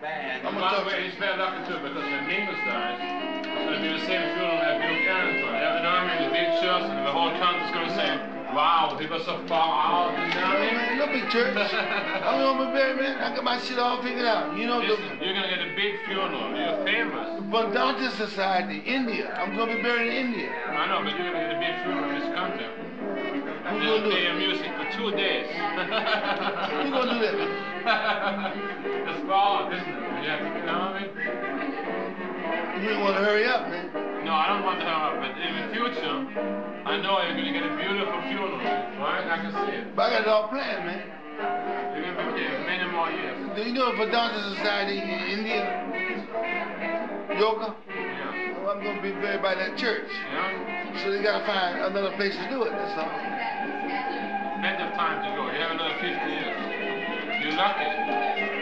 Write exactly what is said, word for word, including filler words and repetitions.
bad. I'm gonna talk. He's very lucky too because when Mingus dies, it's gonna be the same funeral as Bill Carrington. You know what I mean? The big church and the whole country's gonna say, "Wow, he was so far out." You know what I mean? No big church. I'm gonna be buried, man. I got my shit all figured out. You know Listen, the. you're gonna get a big funeral. You're famous. Vedanta Society, India. I'm gonna be buried in India. I know, but you're gonna get a big funeral in this country. Who's They'll gonna do play it? your music for two days. Who's gonna do that, man? It's far, isn't it? You have to, you know what I mean? You don't want to hurry up, man. No, I don't want to hurry up, but in the future, I know you're gonna get a beautiful funeral, right? I can see it. But I got it all planned, man. You're gonna be here many more years. Do you know Vedanta Society in India? Yoga? Yeah. Well, I'm gonna be buried by that church. Yeah? So they gotta find another place to do it, that's all. Plenty of time to go. You have another fifty years. You're lucky.